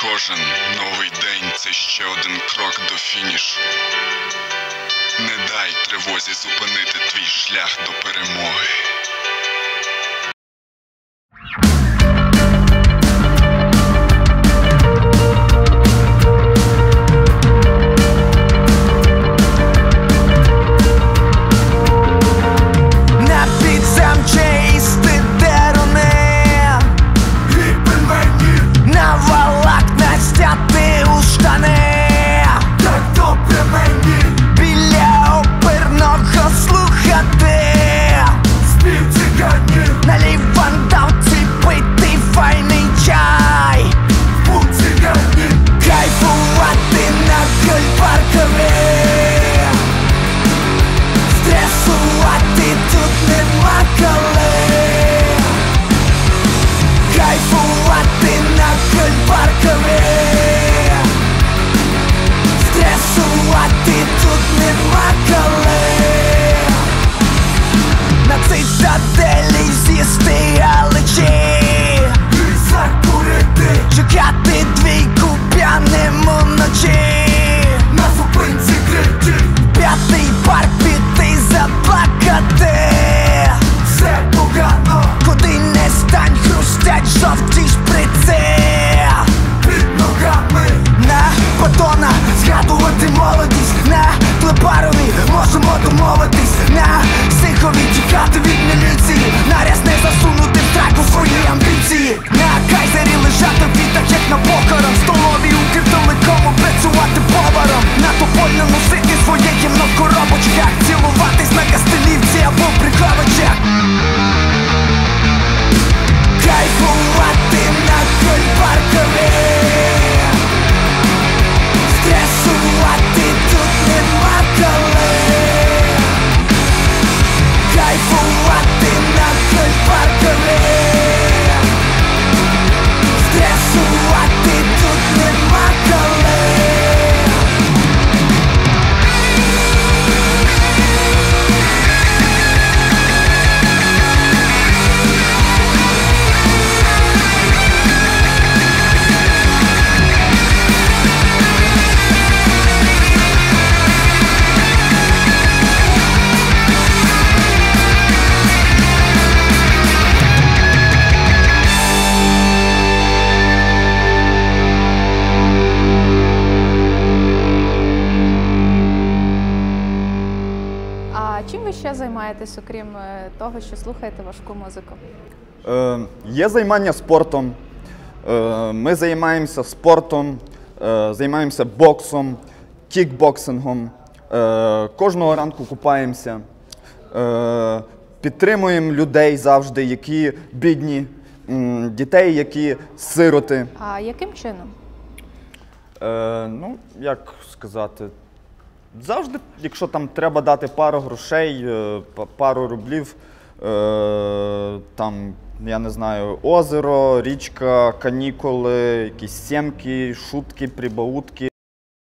Кожен новий день – це ще один крок до фінішу. Не дай тривозі зупинити твій шлях до перемоги. Чим ви ще займаєтесь, окрім того, що слухаєте важку музику? Є займання спортом. Ми займаємося спортом, займаємося боксом, кікбоксингом. Кожного ранку купаємося. Підтримуємо людей завжди, які бідні, дітей, які сироти. А яким чином? Ну, як сказати, завжди, якщо там треба дати пару грошей, пару рублів, там, я не знаю, озеро, річка, канікули, якісь сімки, шутки, прибаутки.